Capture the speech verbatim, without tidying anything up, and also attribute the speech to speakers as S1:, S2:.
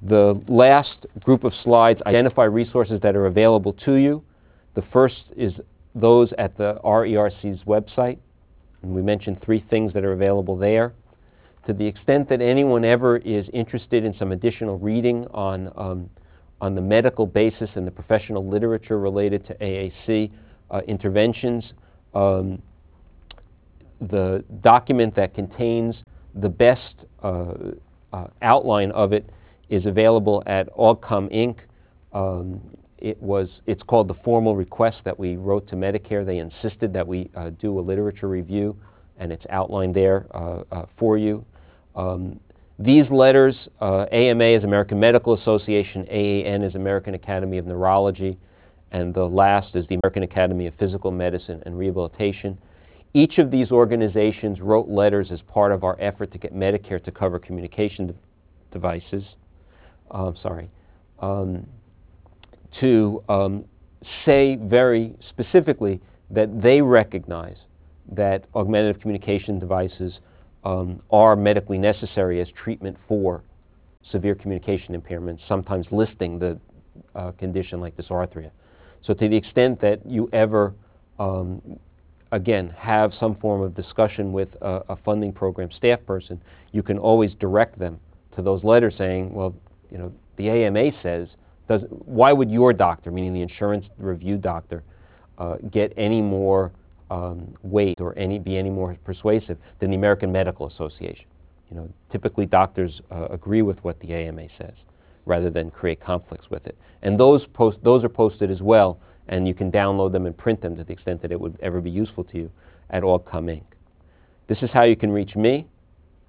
S1: The last group of slides identify resources that are available to you. The first is those at the R E R C's website. And we mentioned three things that are available there. To the extent that anyone ever is interested in some additional reading on, um, on the medical basis and the professional literature related to A A C uh, interventions, um, the document that contains the best uh, uh, outline of it is available at AUGCOM Incorporated. Um, it was, it's called the formal request that we wrote to Medicare. They insisted that we uh, do a literature review, and it's outlined there uh, uh, for you. Um, these letters, uh, A M A is American Medical Association, A A N is American Academy of Neurology, and the last is the American Academy of Physical Medicine and Rehabilitation. Each of these organizations wrote letters as part of our effort to get Medicare to cover communication de devices. Uh, sorry. Um, to um, say very specifically that they recognize that augmentative communication devices um, are medically necessary as treatment for severe communication impairments, sometimes listing the uh, condition like dysarthria. So to the extent that you ever, um, again, have some form of discussion with a, a funding program staff person, you can always direct them to those letters saying, well, you know, the A M A says, does, why would your doctor, meaning the insurance review doctor, uh, get any more um, weight or any, be any more persuasive than the American Medical Association? You know, typically doctors uh, agree with what the A M A says rather than create conflicts with it. And those, post, those are posted as well, and you can download them and print them to the extent that it would ever be useful to you at AUGCOM Incorporated. This is how you can reach me.